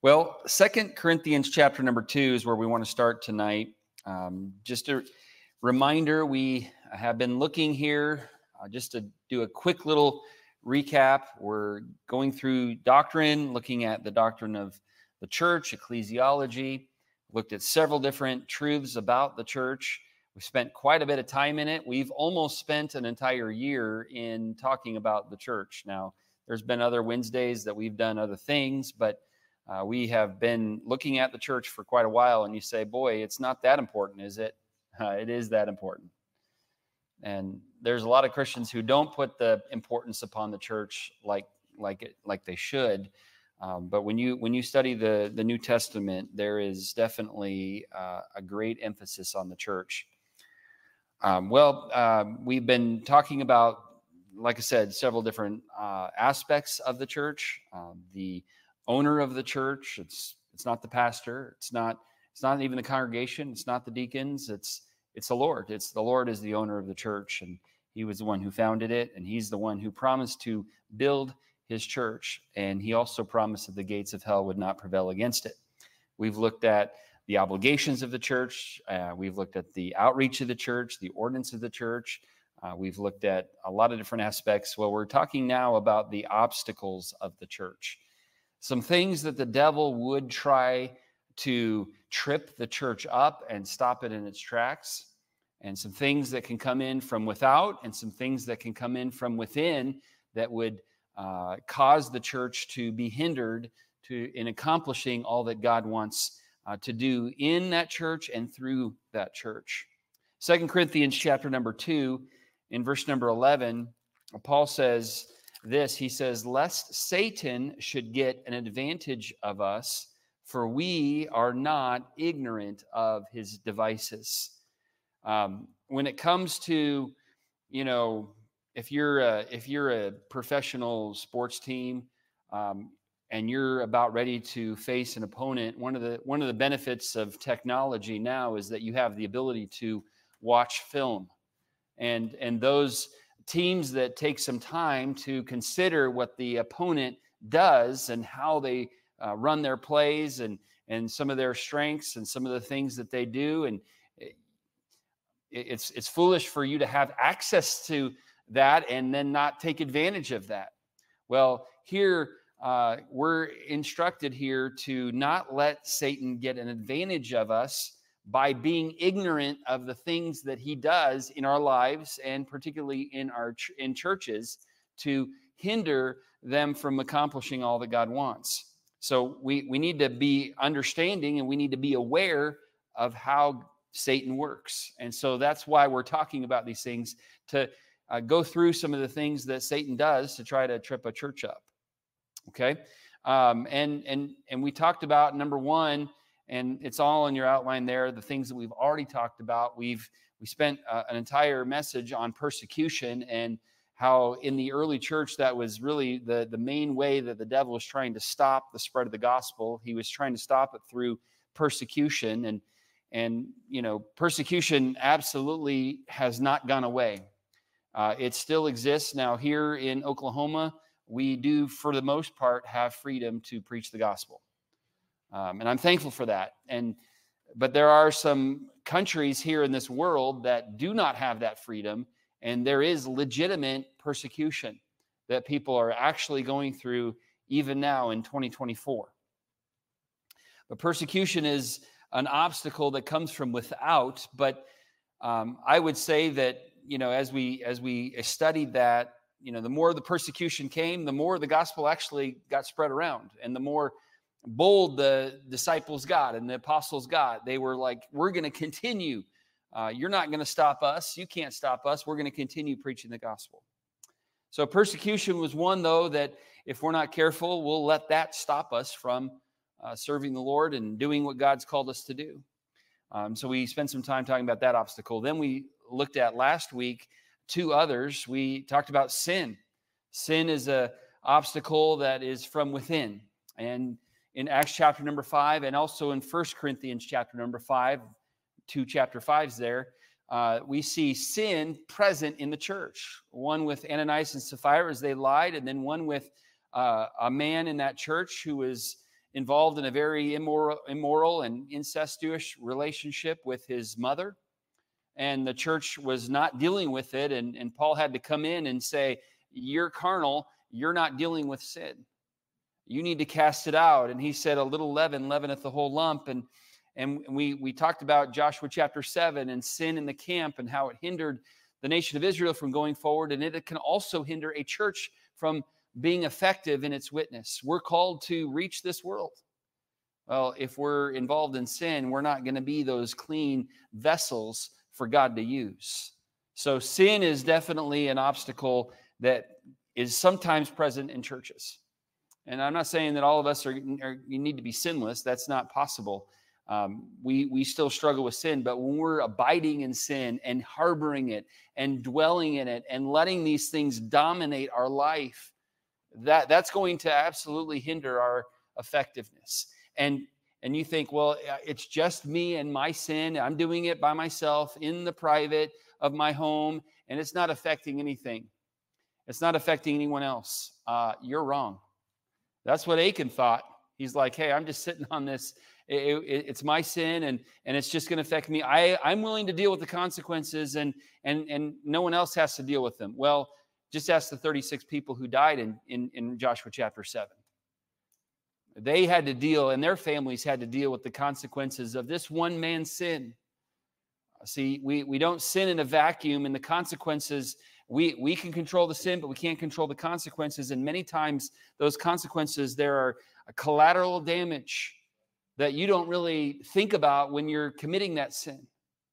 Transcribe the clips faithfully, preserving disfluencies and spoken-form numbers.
Well, Second Corinthians chapter number two is where we want to start tonight. Um, just a reminder, we have been looking here, uh, just to do a quick little recap. We're going through doctrine, looking at the doctrine of the church, ecclesiology, looked at several different truths about the church. We spent quite a bit of time in it. We've almost spent an entire year in talking about the church. Now, there's been other Wednesdays that we've done other things, but Uh, we have been looking at the church for quite a while, and you say, boy, it's not that important, is it? Uh, it is that important. And there's a lot of Christians who don't put the importance upon the church like like it, like they should. Um, but when you when you study the, the New Testament, there is definitely uh, a great emphasis on the church. Um, well, uh, we've been talking about, like I said, several different uh, aspects of the church. Uh, the owner of the church. It's it's not the pastor. It's not it's not even the congregation. It's not the deacons. It's it's the Lord. It's the Lord is the owner of the church, and He was the one who founded it, and He's the one who promised to build His church, and He also promised that the gates of hell would not prevail against it. We've looked at the obligations of the church. Uh, we've looked at the outreach of the church, the ordinance of the church. Uh, we've looked at a lot of different aspects. Well, we're talking now about the obstacles of the church. Some things that the devil would try to trip the church up and stop it in its tracks, and some things that can come in from without, and some things that can come in from within that would uh, cause the church to be hindered to in accomplishing all that God wants uh, to do in that church and through that church. Second Corinthians chapter number two, in verse number eleven, Paul says this, he says, lest Satan should get an advantage of us, for we are not ignorant of his devices. Um, when it comes to, you know, if you're a, if you're a professional sports team um, and you're about ready to face an opponent, one of the one of the benefits of technology now is that you have the ability to watch film, and and those teams that take some time to consider what the opponent does and how they uh, run their plays and and some of their strengths and some of the things that they do. And it, it's it's foolish for you to have access to that and then not take advantage of that. Well, here uh, we're instructed here to not let Satan get an advantage of us by being ignorant of the things that he does in our lives, and particularly in our ch- in churches, to hinder them from accomplishing all that God wants. So we, we need to be understanding, and we need to be aware of how Satan works. And so that's why we're talking about these things, to uh, go through some of the things that Satan does to try to trip a church up. Okay? Um, and, and, and we talked about, number one, and it's all in your outline there, the things that we've already talked about. We've we spent uh, an entire message on persecution, and how in the early church that was really the, the main way that the devil was trying to stop the spread of the gospel. He was trying to stop it through persecution. And, and you know, persecution absolutely has not gone away. Uh, it still exists. Now, here in Oklahoma, we do, for the most part, have freedom to preach the gospel. Um, and I'm thankful for that. And but there are some countries here in this world that do not have that freedom, and there is legitimate persecution that people are actually going through even now in twenty twenty-four. But persecution is an obstacle that comes from without. But um, I would say that, you know, as we as we studied that, you know, the more the persecution came, the more the gospel actually got spread around, and the more bold the disciples got and the apostles got. They were like, we're going to continue. Uh, you're not going to stop us. You can't stop us. We're going to continue preaching the gospel. So persecution was one, though, that if we're not careful, we'll let that stop us from uh, serving the Lord and doing what God's called us to do. Um, so we spent some time talking about that obstacle. Then we looked at last week two others. We talked about sin. Sin is an obstacle that is from within. And in Acts chapter number five, and also in First Corinthians chapter number five, two chapter fives there, uh, we see sin present in the church. One with Ananias and Sapphira as they lied, and then one with uh, a man in that church who was involved in a very immoral, immoral and incestuous relationship with his mother. And the church was not dealing with it. And, and Paul had to come in and say, you're carnal, you're not dealing with sin. You need to cast it out. And he said, a little leaven leaveneth the whole lump. And, and we, we talked about Joshua chapter seven and sin in the camp and how it hindered the nation of Israel from going forward. And it can also hinder a church from being effective in its witness. We're called to reach this world. Well, if we're involved in sin, we're not going to be those clean vessels for God to use. So sin is definitely an obstacle that is sometimes present in churches. And I'm not saying that all of us are, are you need to be sinless. That's not possible. Um, we, we still struggle with sin, but when we're abiding in sin and harboring it and dwelling in it and letting these things dominate our life, that, that's going to absolutely hinder our effectiveness. And, and you think, well, it's just me and my sin. I'm doing it by myself in the private of my home, and it's not affecting anything. It's not affecting anyone else. Uh, you're wrong. That's what Achan thought. He's like, hey, I'm just sitting on this. It, it, it's my sin, and, and it's just going to affect me. I, I'm willing to deal with the consequences, and, and, and no one else has to deal with them. Well, just ask the thirty-six people who died in, in, in Joshua chapter seven. They had to deal, and their families had to deal with the consequences of this one man's sin. See, we, we don't sin in a vacuum, and the consequences, we, we can control the sin, but we can't control the consequences. And many times those consequences, there are a collateral damage that you don't really think about when you're committing that sin.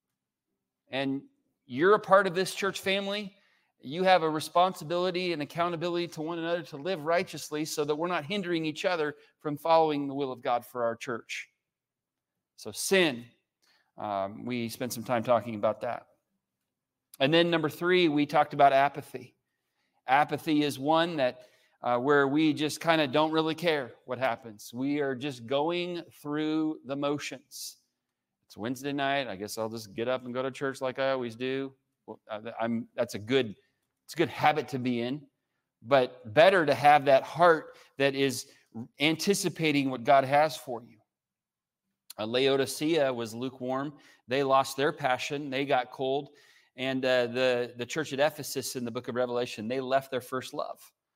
And you're a part of this church family. You have a responsibility and accountability to one another to live righteously so that we're not hindering each other from following the will of God for our church. So sin. Um, we spent some time talking about that. And then number three, we talked about apathy. Apathy is one that uh, where we just kind of don't really care what happens. We are just going through the motions. It's Wednesday night. I guess I'll just get up and go to church like I always do. Well, I'm, that's a good, it's a good habit to be in, but better to have that heart that is anticipating what God has for you. Uh, Laodicea was lukewarm. They lost their passion. They got cold. And uh, the, the church at Ephesus in the book of Revelation, they left their first love.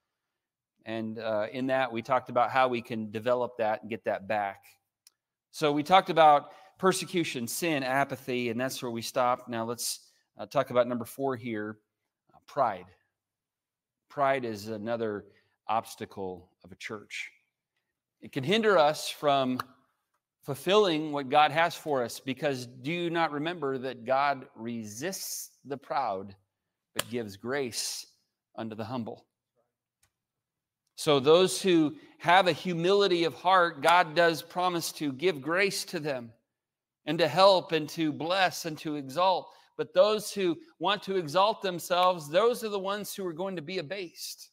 And uh, in that, we talked about how we can develop that and get that back. So we talked about persecution, sin, apathy, and that's where we stopped. Now let's uh, talk about number four here, uh, pride. Pride is another obstacle of a church. It can hinder us from fulfilling what God has for us, because do you not remember that God resists the proud, but gives grace unto the humble? So those who have a humility of heart, God does promise to give grace to them and to help and to bless and to exalt. But those who want to exalt themselves, those are the ones who are going to be abased.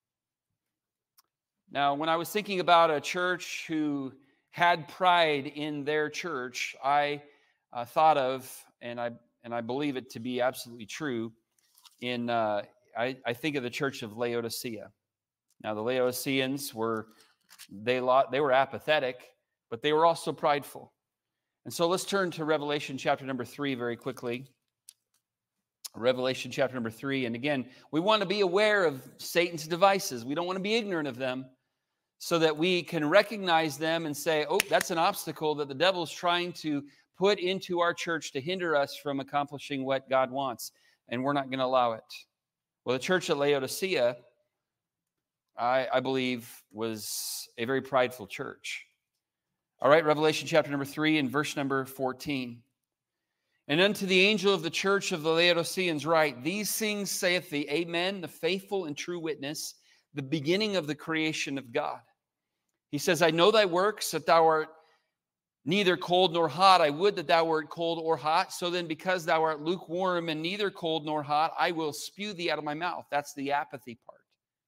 Now, when I was thinking about a church who had pride in their church, I uh, thought of, and I and I believe it to be absolutely true, in uh, I, I think of the church of Laodicea. Now, the Laodiceans were, they, they were apathetic, but they were also prideful. And so let's turn to Revelation chapter number three very quickly. Revelation chapter number three. And again, we want to be aware of Satan's devices. We don't want to be ignorant of them, so that we can recognize them and say, oh, that's an obstacle that the devil's trying to put into our church to hinder us from accomplishing what God wants. And we're not going to allow it. Well, the church at Laodicea, I, I believe, was a very prideful church. All right, Revelation chapter number three and verse number fourteen. And unto the angel of the church of the Laodiceans write, these things saith the Amen, the faithful and true witness, the beginning of the creation of God. He says, I know thy works, that thou art neither cold nor hot. I would that thou wert cold or hot. So then, because thou art lukewarm and neither cold nor hot, I will spew thee out of my mouth. That's the apathy part.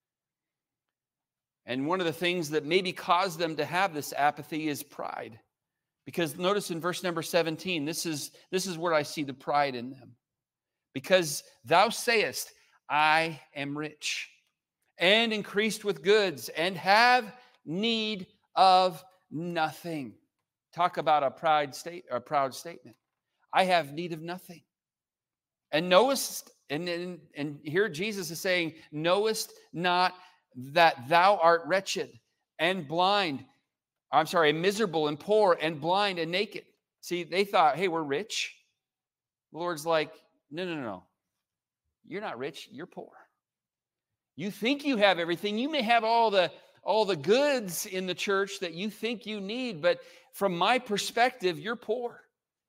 And one of the things that maybe caused them to have this apathy is pride. Because notice in verse number seventeen, this is, this is where I see the pride in them. Because thou sayest, I am rich, and increased with goods, and have need of nothing. Talk about a proud state, a proud statement. I have need of nothing. And knowest, and, and, and here Jesus is saying, knowest not that thou art wretched and blind. I'm sorry, miserable and poor and blind and naked. See, they thought, hey, we're rich. The Lord's like, no, no, no. You're not rich, you're poor. You think you have everything. You may have all the all the goods in the church that you think you need, but from my perspective, you're poor.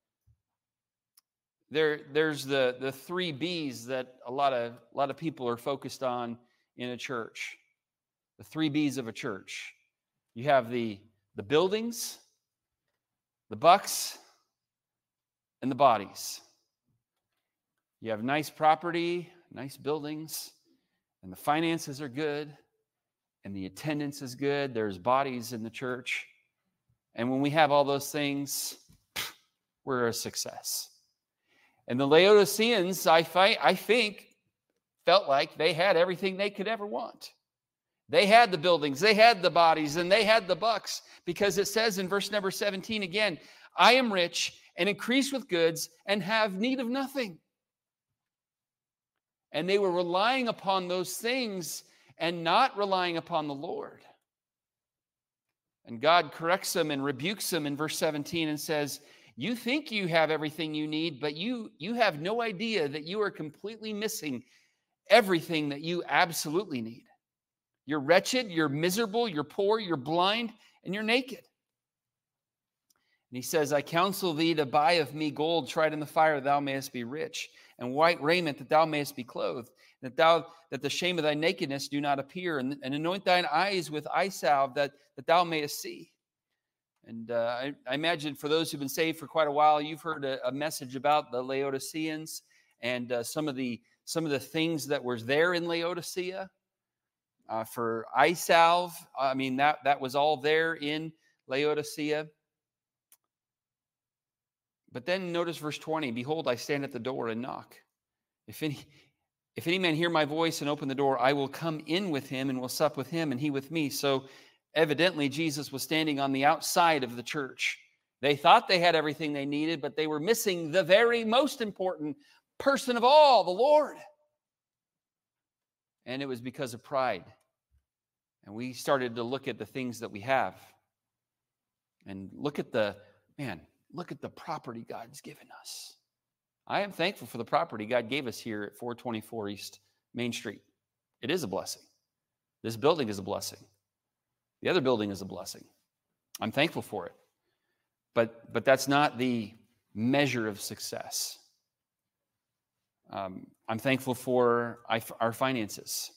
There, there's the, the three B's that a lot of a lot of people are focused on in a church. The three B's of a church. You have the, the buildings, the bucks, and the bodies. You have nice property, nice buildings, and the finances are good, and the attendance is good. There's bodies in the church. And when we have all those things, we're a success. And the Laodiceans, I, find, I think, felt like they had everything they could ever want. They had the buildings, they had the bodies, and they had the bucks, because it says in verse number seventeen again, I am rich and increase with goods and have need of nothing. And they were relying upon those things and not relying upon the Lord. And God corrects them and rebukes them in verse seventeen and says, you think you have everything you need, but you, you have no idea that you are completely missing everything that you absolutely need. You're wretched, you're miserable, you're poor, you're blind, and you're naked. And he says, I counsel thee to buy of me gold tried in the fire, that thou mayest be rich, and white raiment, that thou mayest be clothed, that thou that the shame of thy nakedness do not appear, and, and anoint thine eyes with eye salve, that, that thou mayest see. And uh, I, I imagine for those who've been saved for quite a while, you've heard a, a message about the Laodiceans and uh, some of the some of the things that was there in Laodicea. Uh, for eye salve, I mean, that, that was all there in Laodicea. But then notice verse twenty, behold, I stand at the door and knock. If any, if any man hear my voice and open the door, I will come in with him and will sup with him and he with me. So evidently Jesus was standing on the outside of the church. They thought they had everything they needed, but they were missing the very most important person of all, the Lord. And it was because of pride. And we started to look at the things that we have. And look at the, man, look at the property God's given us. I am thankful for the property God gave us here at four twenty-four East Main Street. It is a blessing. This building is a blessing. The other building is a blessing. I'm thankful for it. But, but that's not the measure of success. Um, I'm thankful for our finances.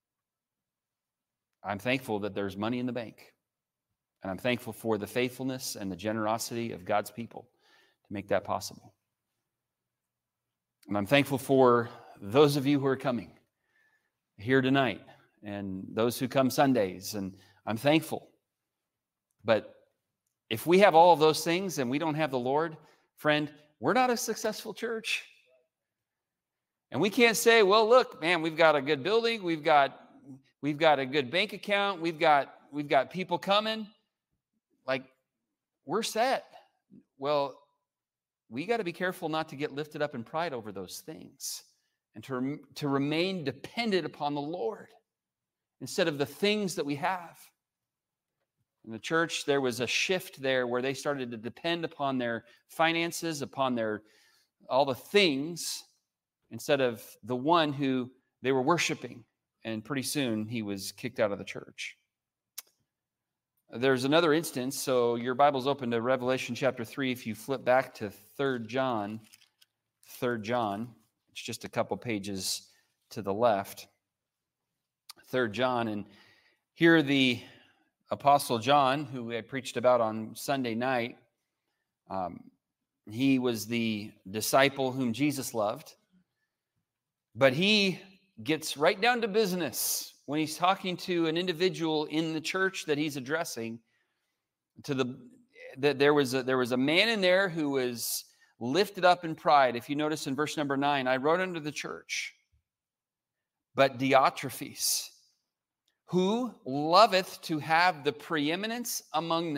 I'm thankful that there's money in the bank. And I'm thankful for the faithfulness and the generosity of God's people to make that possible. And I'm thankful for those of you who are coming here tonight and those who come Sundays. And I'm thankful. But if we have all of those things and we don't have the Lord, friend, we're not a successful church. And we can't say, well, look, man, we've got a good building. We've got, we've got a good bank account. We've got, we've got people coming. Like, we're set. Well, we got to be careful not to get lifted up in pride over those things and to, to remain dependent upon the Lord instead of the things that we have. In the church, there was a shift there where they started to depend upon their finances, upon their all the things, instead of the one who they were worshiping. And pretty soon, he was kicked out of the church. There's another instance, so your Bible's open to Revelation chapter three. If you flip back to Third John, Third John, it's just a couple pages to the left. Third John, and here the Apostle John, who I preached about on Sunday night, um, he was the disciple whom Jesus loved, but he gets right down to business when he's talking to an individual in the church that he's addressing. To the that there was a, there was a man in there who was lifted up in pride. If you notice in verse number nine, I wrote unto the church, but Diotrephes, who loveth to have the preeminence among them.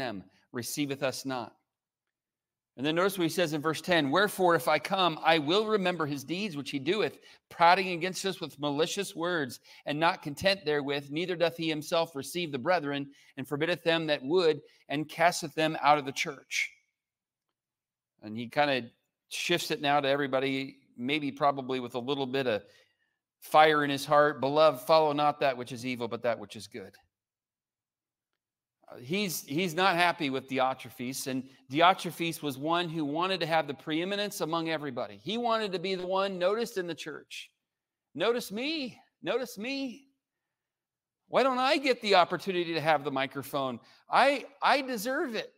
receiveth us not. And then notice what he says in verse ten, wherefore if I come, I will remember his deeds which he doeth, prating against us with malicious words, and not content therewith, neither doth he himself receive the brethren, and forbiddeth them that would, and casteth them out of the church. And he kind of shifts it now to everybody, maybe probably with a little bit of fire in his heart. Beloved, follow not that which is evil, but that which is good. He's, he's not happy with Diotrephes, and Diotrephes was one who wanted to have the preeminence among everybody. He wanted to be the one noticed in the church. Notice me. Notice me. Why don't I get the opportunity to have the microphone? I, I deserve it.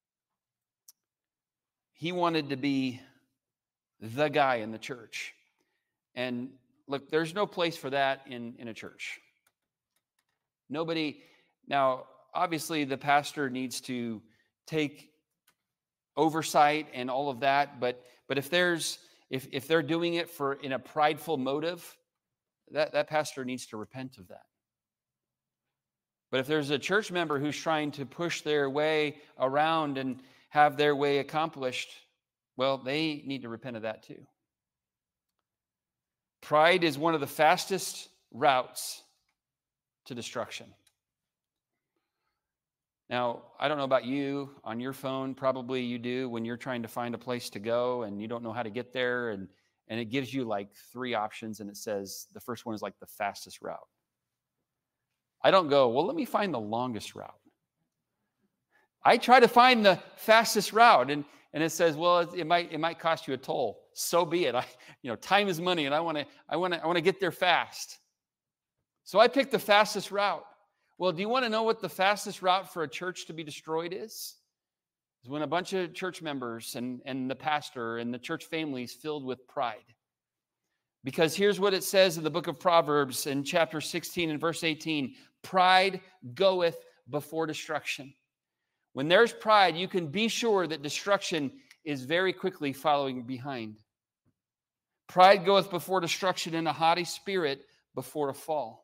He wanted to be the guy in the church. And look, there's no place for that in, in a church. Nobody, now, obviously, the pastor needs to take oversight and all of that, but but if there's if if they're doing it for in a prideful motive, that, that pastor needs to repent of that. But if there's a church member who's trying to push their way around and have their way accomplished, well, they need to repent of that too. Pride is one of the fastest routes to destruction. Now, I don't know about you, on your phone, probably you do, when you're trying to find a place to go and you don't know how to get there, and, and it gives you like three options, and it says the first one is like the fastest route. I don't go, well, let me find the longest route. I try to find the fastest route, and, and it says, well, it, it might it might cost you a toll. So be it. I, you know, time is money, and I want to I want to I want to get there fast. So I pick the fastest route. Well, do you want to know what the fastest route for a church to be destroyed is? Is when a bunch of church members and, and the pastor and the church family is filled with pride. Because here's what it says in the book of Proverbs in chapter sixteen and verse eighteen. Pride goeth before destruction. When there's pride, you can be sure that destruction is very quickly following behind. Pride goeth before destruction, and a haughty spirit before a fall.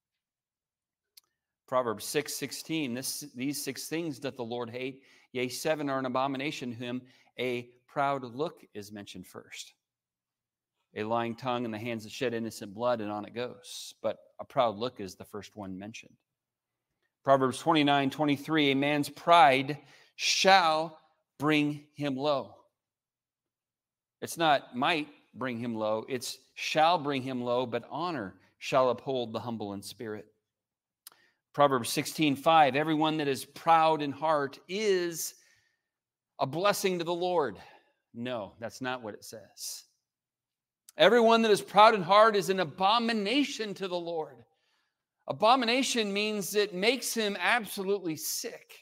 Proverbs six sixteen, this, these six things doth the Lord hate, yea, seven are an abomination to him. A proud look is mentioned first. A lying tongue and the hands that shed innocent blood, and on it goes. But a proud look is the first one mentioned. Proverbs twenty-nine twenty-three, a man's pride shall bring him low. It's not might bring him low, it's shall bring him low, but honor shall uphold the humble in spirit. Proverbs sixteen five, everyone that is proud in heart is a blessing to the Lord. No, that's not what it says. Everyone that is proud in heart is an abomination to the Lord. Abomination means it makes him absolutely sick.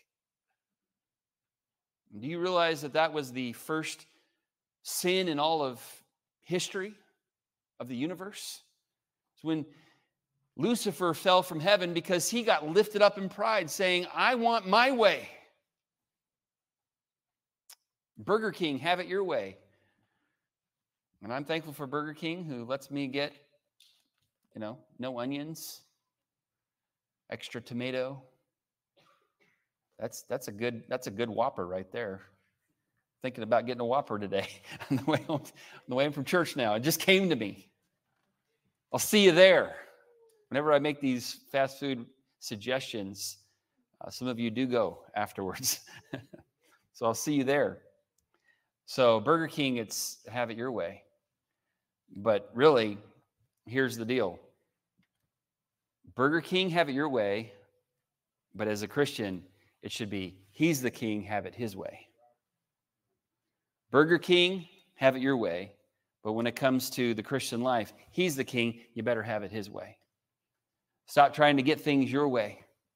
Do you realize that that was the first sin in all of history of the universe? It's when Lucifer fell from heaven because he got lifted up in pride, saying, I want my way. Burger King, have it your way. And I'm thankful for Burger King, who lets me get, you know, no onions, extra tomato. That's that's a good that's a good Whopper right there. Thinking about getting a Whopper today on the way home, on the way home from church now. It just came to me. I'll see you there. Whenever I make these fast food suggestions, uh, some of you do go afterwards. So I'll see you there. So Burger King, it's have it your way. But really, here's the deal. Burger King, have it your way. But as a Christian, it should be, he's the king, have it his way. Burger King, have it your way. But when it comes to the Christian life, he's the king, you better have it his way. Stop trying to get things your way.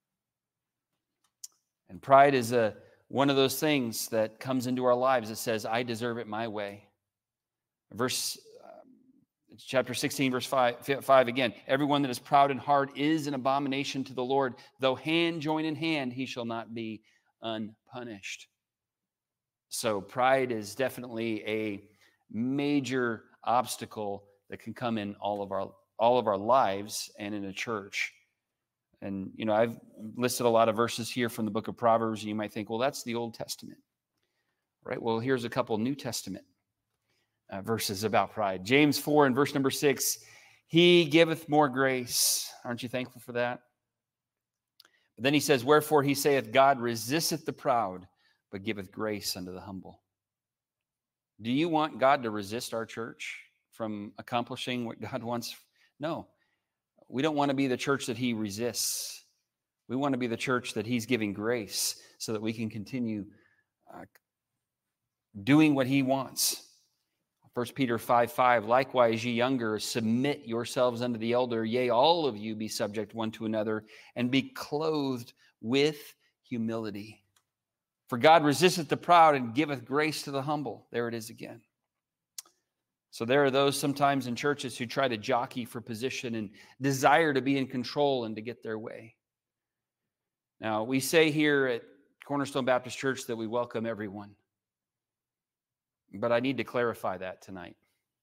And pride is a one of those things that comes into our lives that says, I deserve it my way. Verse, um, chapter sixteen, verse five, five again. Everyone that is proud in heart is an abomination to the Lord. Though hand join in hand, he shall not be unpunished. So pride is definitely a major obstacle that can come in all of our all of our lives and in a church. And, you know, I've listed a lot of verses here from the book of Proverbs, and you might think, well, that's the Old Testament, right? Well, here's a couple New Testament uh, verses about pride. James four and verse number six, he giveth more grace. Aren't you thankful for that? But then he says, wherefore he saith, God resisteth the proud, but giveth grace unto the humble. Do you want God to resist our church from accomplishing what God wants? No. We don't want to be the church that he resists. We want to be the church that he's giving grace so that we can continue uh, doing what he wants. First Peter five five, likewise, ye younger, submit yourselves unto the elder. Yea, all of you be subject one to another, and be clothed with humility. For God resisteth the proud and giveth grace to the humble. There it is again. So there are those sometimes in churches who try to jockey for position and desire to be in control and to get their way. Now, we say here at Cornerstone Baptist Church that we welcome everyone. But I need to clarify that tonight.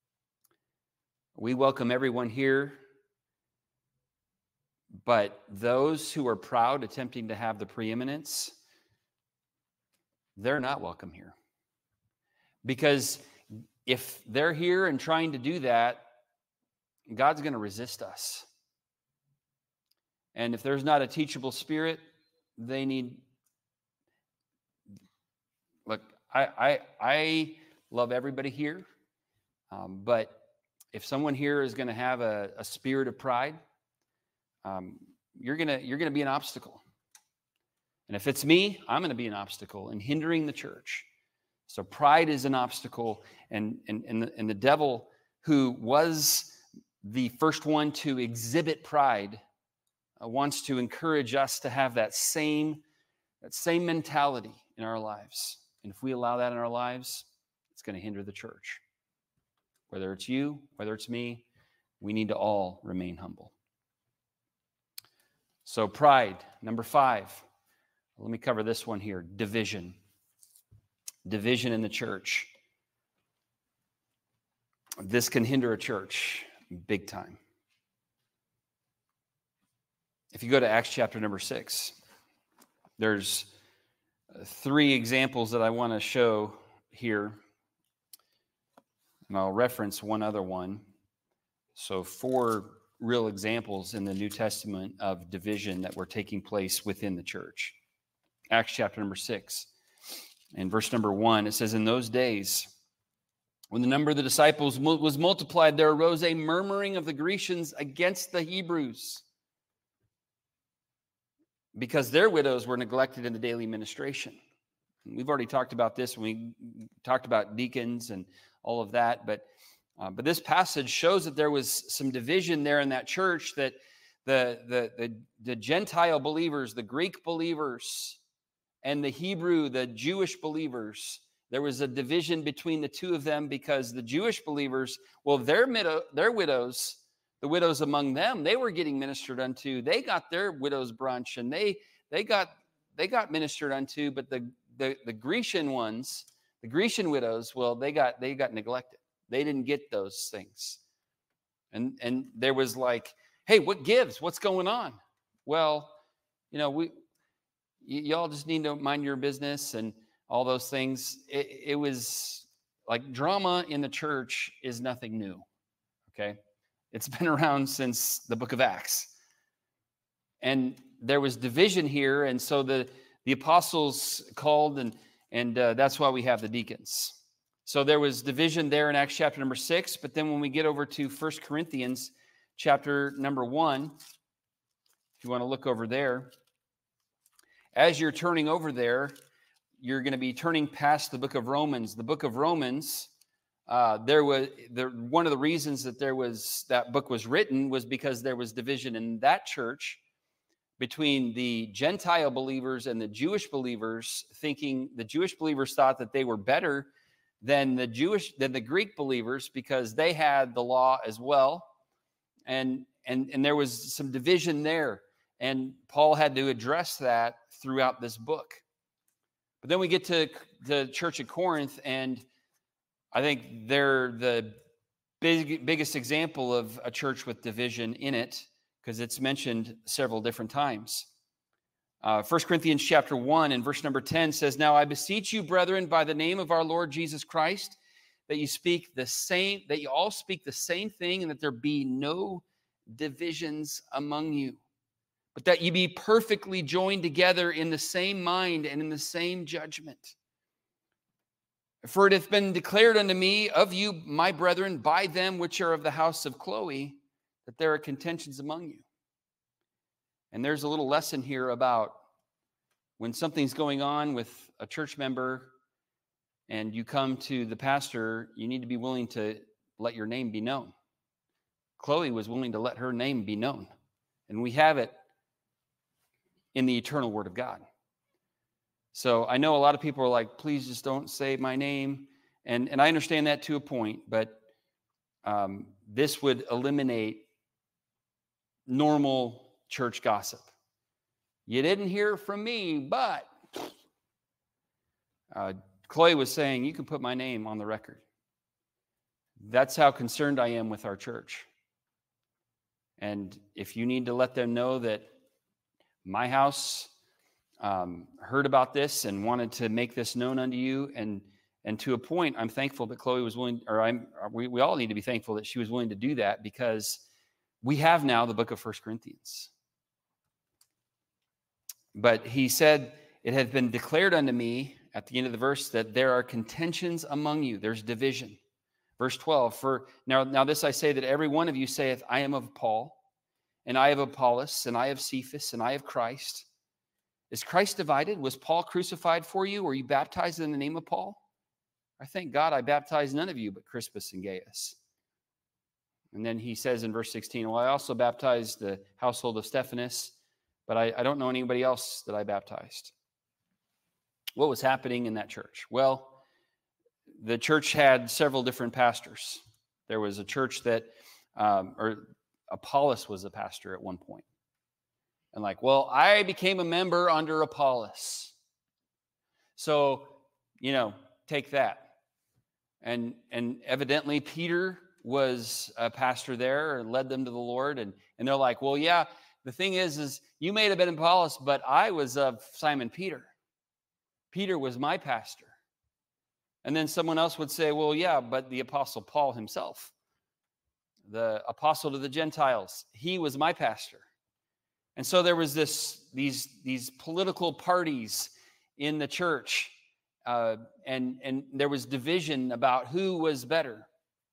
We welcome everyone here, but those who are proud, attempting to have the preeminence, they're not welcome here. Because if they're here and trying to do that, God's going to resist us. And if there's not a teachable spirit, they need... Look, I I, I love everybody here, um, but if someone here is going to have a, a spirit of pride, um, you're going to you're going to be an obstacle. And if it's me, I'm going to be an obstacle in hindering the church. So pride is an obstacle, and, and, and, the, and the devil, who was the first one to exhibit pride, uh, wants to encourage us to have that same, that same mentality in our lives. And if we allow that in our lives, it's going to hinder the church. Whether it's you, whether it's me, we need to all remain humble. So pride, number five. Let me cover this one here, division. Division in the church. This can hinder a church big time. If you go to Acts chapter number six, there's three examples that I want to show here. And I'll reference one other one. So four real examples in the New Testament of division that were taking place within the church. Acts chapter number six. In verse number one, it says, in those days, when the number of the disciples was multiplied, there arose a murmuring of the Grecians against the Hebrews, because their widows were neglected in the daily ministration. And we've already talked about this when we talked about deacons and all of that, but uh, but this passage shows that there was some division there in that church, that the the the, the Gentile believers, the Greek believers, and the Hebrew, the Jewish believers, there was a division between the two of them, because the Jewish believers, well, their, widow, their widows, the widows among them, they were getting ministered unto. They got their widow's brunch, and they they got they got ministered unto. But the the, the Grecian ones, the Grecian widows, well, they got they got neglected. They didn't get those things, and and there was like, hey, what gives? What's going on? Well, you know, we. Y- y'all just need to mind your business and all those things. It, it was like, drama in the church is nothing new, okay? It's been around since the book of Acts. And there was division here, and so the, the apostles called, and, and uh, that's why we have the deacons. So there was division there in Acts chapter number six, but then when we get over to First Corinthians chapter number one, if you want to look over there, as you're turning over there, you're going to be turning past the book of Romans. The book of Romans, uh, there was there, one of the reasons that there was that book was written was because there was division in that church between the Gentile believers and the Jewish believers, thinking the Jewish believers thought that they were better than the Jewish than the Greek believers because they had the law as well, and and and there was some division there. And Paul had to address that throughout this book. But then we get to the church at Corinth, and I think they're the big, biggest example of a church with division in it. because it's mentioned several different times. Uh, First Corinthians chapter one and verse number ten says, "Now I beseech you, brethren, by the name of our Lord Jesus Christ, that you speak the same, that you all speak the same thing, and that there be no divisions among you, but that you be perfectly joined together in the same mind and in the same judgment. For it hath been declared unto me of you, my brethren, by them which are of the house of Chloe, that there are contentions among you." And there's a little lesson here about when something's going on with a church member and you come to the pastor, you need to be willing to let your name be known. Chloe was willing to let her name be known. And we have it in the eternal Word of God. So I know a lot of people are like, please just don't say my name. And, and I understand that to a point, but um, this would eliminate normal church gossip. You didn't hear from me, but uh, Chloe was saying, you can put my name on the record. That's how concerned I am with our church. And if you need to let them know that my house um, heard about this and wanted to make this known unto you, and and to a point, I'm thankful that Chloe was willing, or I'm we, we all need to be thankful that she was willing to do that, because we have now the book of First Corinthians. But he said, it hath been declared unto me, at the end of the verse, that there are contentions among you. There's division. Verse twelve, for now, now this I say, that every one of you saith, I am of Paul, and I have Apollos, and I have Cephas, and I have Christ. Is Christ divided? Was Paul crucified for you? Were you baptized in the name of Paul? I thank God I baptized none of you but Crispus and Gaius. And then he says in verse sixteen, well, I also baptized the household of Stephanas, but I, I don't know anybody else that I baptized. What was happening in that church? Well, the church had several different pastors. There was a church that, um, or Apollos was a pastor at one point. And like, well, I became a member under Apollos. So, you know, take that. And, and evidently Peter was a pastor there and led them to the Lord. And, and they're like, well, yeah, the thing is, is you may have been Apollos, but I was of Simon Peter. Peter was my pastor. And then someone else would say, well, yeah, but the Apostle Paul himself, the apostle to the Gentiles, he was my pastor. And so there was this, these, these political parties in the church, uh, and, and there was division about who was better.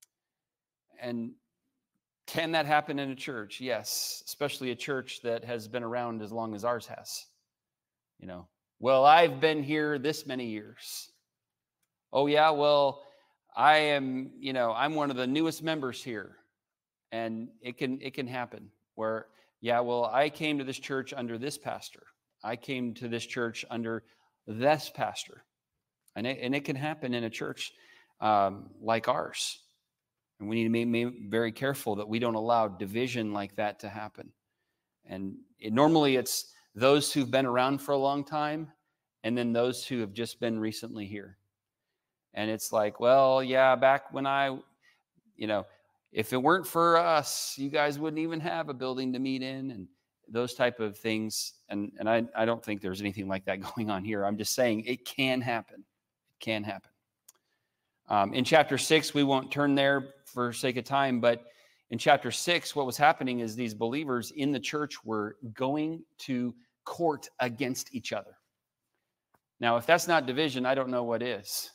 And can that happen in a church? Yes, especially a church that has been around as long as ours has. You know, well, I've been here this many years. Oh, yeah, well, I am, you know, I'm one of the newest members here. And it can, it can happen where, yeah, well, I came to this church under this pastor. I came to this church under this pastor. And it, and it can happen in a church um, like ours. And we need to be, be very careful that we don't allow division like that to happen. And it, normally it's those who've been around for a long time, and then those who have just been recently here. And it's like, well, yeah, back when I, you know, if it weren't for us, you guys wouldn't even have a building to meet in, and those type of things. And, and I, I don't think there's anything like that going on here. I'm just saying it can happen. It can happen. Um, in chapter six, we won't turn there for sake of time, but in chapter six, what was happening is these believers in the church were going to court against each other. Now, if that's not division, I don't know what is.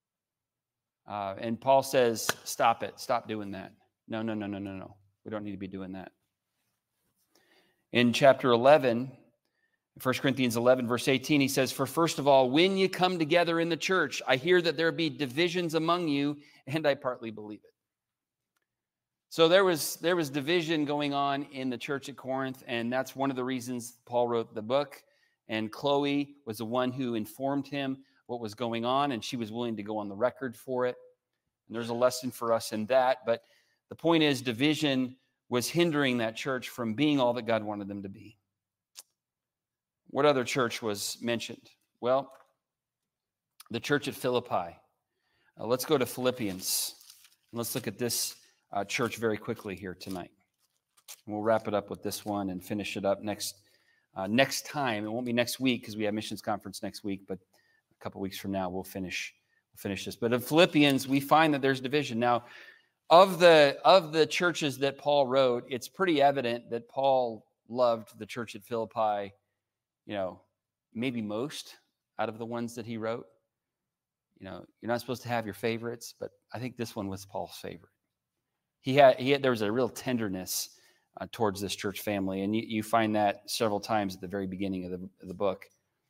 Uh, and Paul says, stop it. Stop doing that. No, no, no, no, no, no. We don't need to be doing that. In chapter eleven, First Corinthians eleven, verse eighteen, he says, for first of all, when you come together in the church, I hear that there be divisions among you, and I partly believe it. So there was, there was division going on in the church at Corinth, and that's one of the reasons Paul wrote the book. And Chloe was the one who informed him what was going on, and she was willing to go on the record for it. And there's a lesson for us in that. But the point is, division was hindering that church from being all that God wanted them to be. What other church was mentioned? Well, the church at Philippi. Uh, let's go to Philippians. And let's look at this uh, church very quickly here tonight. We'll wrap it up with this one and finish it up next uh, next time. It won't be next week because we have missions conference next week, but a couple weeks from now we'll finish we'll finish this. But in Philippians, we find that there's division. Now, of the of the churches that Paul wrote, it's pretty evident that Paul loved the church at Philippi, you know, maybe most out of the ones that he wrote. You know, you're not supposed to have your favorites, but I think this one was Paul's favorite. He had, he had there was a real tenderness uh, towards this church family, and you, you find that several times at the very beginning of the, of the book.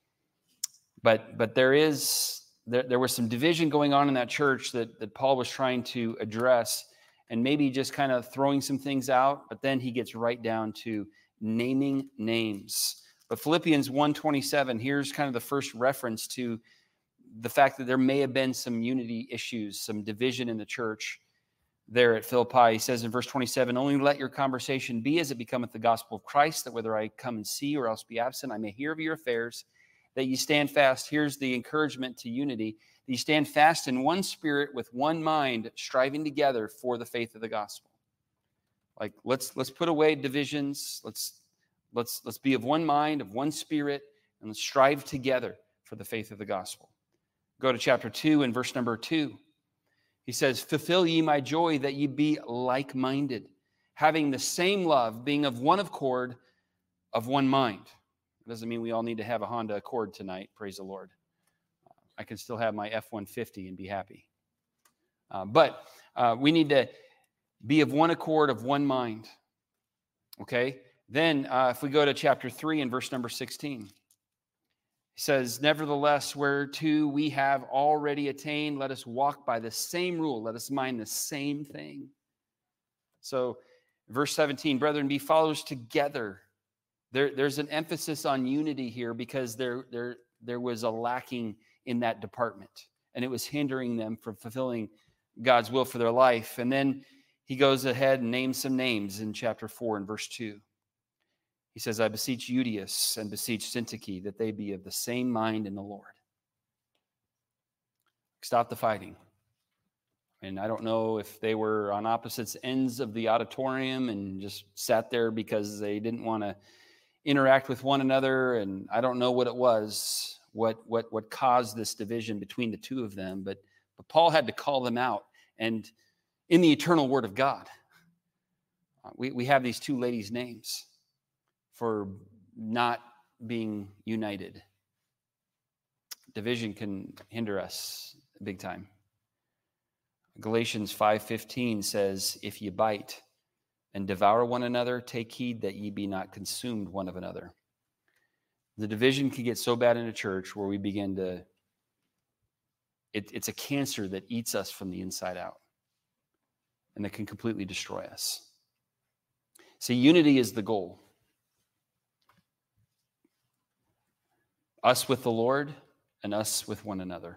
But but there is there, there was some division going on in that church that that Paul was trying to address, and maybe just kind of throwing some things out. But then he gets right down to naming names. But Philippians one twenty-seven, here's kind of the first reference to the fact that there may have been some unity issues, some division in the church there at Philippi. He says in verse twenty-seven, only let your conversation be as it becometh the gospel of Christ, that whether I come and see or else be absent, I may hear of your affairs, that you stand fast. Here's the encouragement to unity. That you stand fast in one spirit with one mind, striving together for the faith of the gospel. Like, let's let's put away divisions. Let's let's let's be of one mind, of one spirit, and let's strive together for the faith of the gospel. Go to chapter two and verse number two. He says, fulfill ye my joy, that ye be like-minded, having the same love, being of one accord, of one mind. It doesn't mean we all need to have a Honda Accord tonight, praise the Lord. I can still have my F one fifty and be happy. Uh, but uh, we need to be of one accord, of one mind. Okay? Then uh, if we go to chapter three and verse number sixteen. He says, nevertheless, whereto we have already attained, let us walk by the same rule. Let us mind the same thing. So, verse seventeen, brethren, be followers together. There, there's an emphasis on unity here because there, there, there was a lacking in that department, and it was hindering them from fulfilling God's will for their life. And then he goes ahead and names some names in chapter four and verse two. He says, I beseech Euodias and beseech Syntyche that they be of the same mind in the Lord. Stop the fighting. And I don't know if they were on opposite ends of the auditorium and just sat there because they didn't want to interact with one another. And I don't know what it was, what, what, what caused this division between the two of them. But, but Paul had to call them out. And in the eternal word of God, we, we have these two ladies' names for not being united. Division can hinder us big time. Galatians five fifteen says, if ye bite and devour one another, take heed that ye be not consumed one of another. The division can get so bad in a church where we begin to, it, it's a cancer that eats us from the inside out and that can completely destroy us. See, unity is the goal. Us with the Lord and us with one another.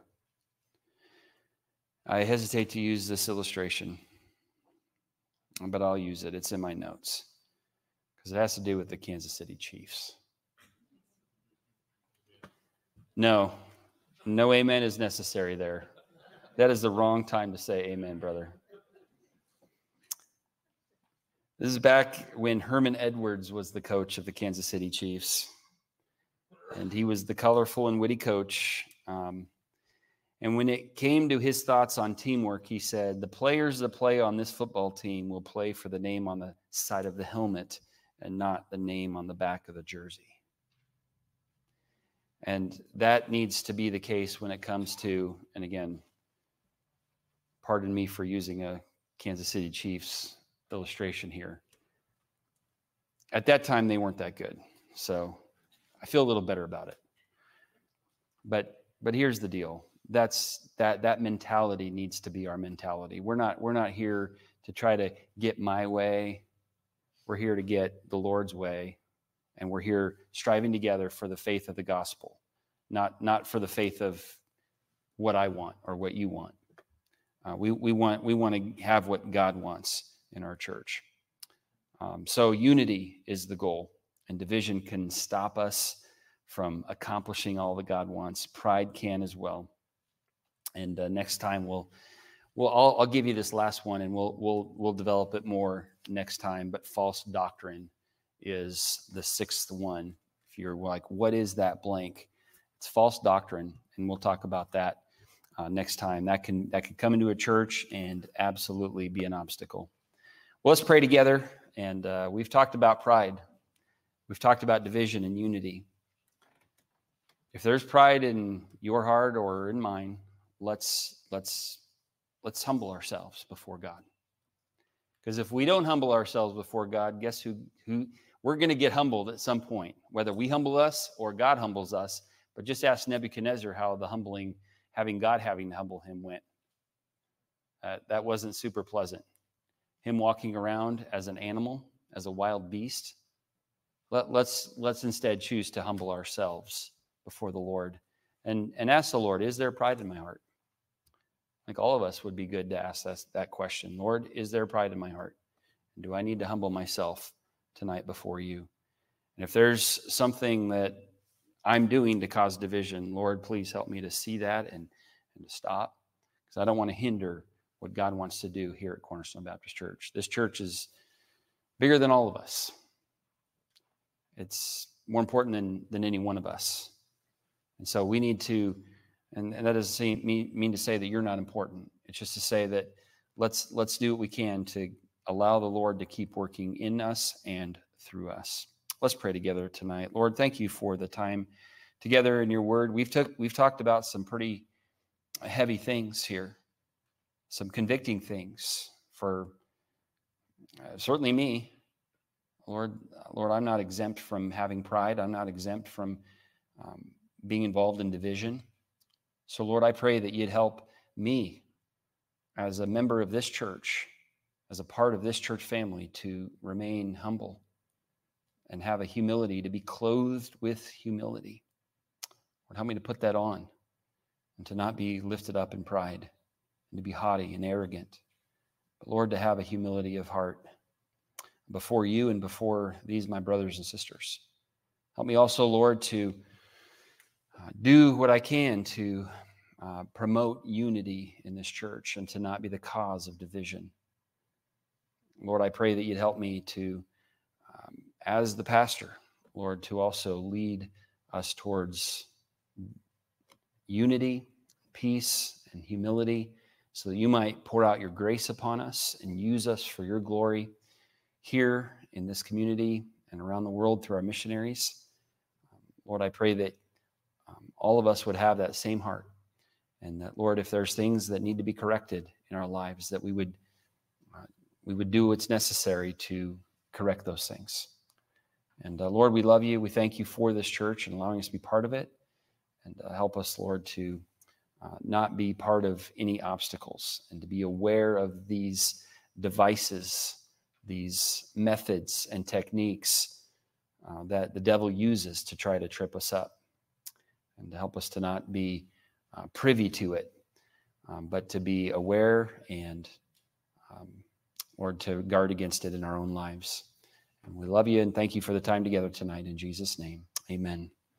I hesitate to use this illustration, but I'll use it. It's in my notes because it has to do with the Kansas City Chiefs. No, no amen is necessary there. That is the wrong time to say amen, brother. This is back when Herman Edwards was the coach of the Kansas City Chiefs. And he was the colorful and witty coach. Um, and when it came to his thoughts on teamwork, he said, the players that play on this football team will play for the name on the side of the helmet and not the name on the back of the jersey. And that needs to be the case when it comes to, and again, pardon me for using a Kansas City Chiefs illustration here. At that time, they weren't that good. So I feel a little better about it. But but here's the deal. That's that that mentality needs to be our mentality. We're not we're not here to try to get my way. We're here to get the Lord's way, and we're here striving together for the faith of the gospel, not not for the faith of what I want or what you want. Uh, we we want we want to have what God wants in our church. Um, so unity is the goal. And division can stop us from accomplishing all that God wants. Pride can as well. And uh, next time we'll well, I'll, I'll give you this last one, and we'll we'll we'll develop it more next time. But false doctrine is the sixth one. If you're like, what is that blank? It's false doctrine, and we'll talk about that uh, next time. That can that can come into a church and absolutely be an obstacle. Well, let's pray together. And uh, we've talked about pride. We've talked about division and unity. If there's pride in your heart or in mine, let's let's let's humble ourselves before God. Because if we don't humble ourselves before God, guess who who we're going to get humbled at some point, whether we humble us or God humbles us. But just ask Nebuchadnezzar how the humbling, having God having to humble him went. Uh, that wasn't super pleasant. Him walking around as an animal, as a wild beast. Let, let's let's instead choose to humble ourselves before the Lord and, and ask the Lord, is there pride in my heart? Like all of us would be good to ask that, that question. Lord, is there pride in my heart? And do I need to humble myself tonight before you? And if there's something that I'm doing to cause division, Lord, please help me to see that and, and to stop, because I don't want to hinder what God wants to do here at Cornerstone Baptist Church. This church is bigger than all of us. It's more important than, than any one of us. And so we need to, and, and that doesn't say, mean, mean to say that you're not important. It's just to say that let's let's do what we can to allow the Lord to keep working in us and through us. Let's pray together tonight. Lord, thank you for the time together in your word. We've took we've talked about some pretty heavy things here. Some convicting things for uh, certainly me. Lord, Lord, I'm not exempt from having pride. I'm not exempt from um, being involved in division. So, Lord, I pray that you'd help me as a member of this church, as a part of this church family, to remain humble and have a humility, to be clothed with humility. Lord, help me to put that on and to not be lifted up in pride, and to be haughty and arrogant, but Lord, to have a humility of heart before you and before these, my brothers and sisters. Help me also, Lord, to uh, do what I can to uh, promote unity in this church and to not be the cause of division. Lord, I pray that you'd help me to, um, as the pastor, Lord, to also lead us towards unity, peace, and humility, so that you might pour out your grace upon us and use us for your glory here in this community and around the world through our missionaries. Um, Lord, I pray that um, all of us would have that same heart, and that, Lord, if there's things that need to be corrected in our lives, that we would uh, we would do what's necessary to correct those things. And uh, Lord, we love you. We thank you for this church and allowing us to be part of it. And uh, help us, Lord, to Uh, not be part of any obstacles, and to be aware of these devices, these methods and techniques uh, that the devil uses to try to trip us up, and to help us to not be uh, privy to it, um, but to be aware and, um, or to guard against it in our own lives. And we love you and thank you for the time together tonight. In Jesus' name, amen.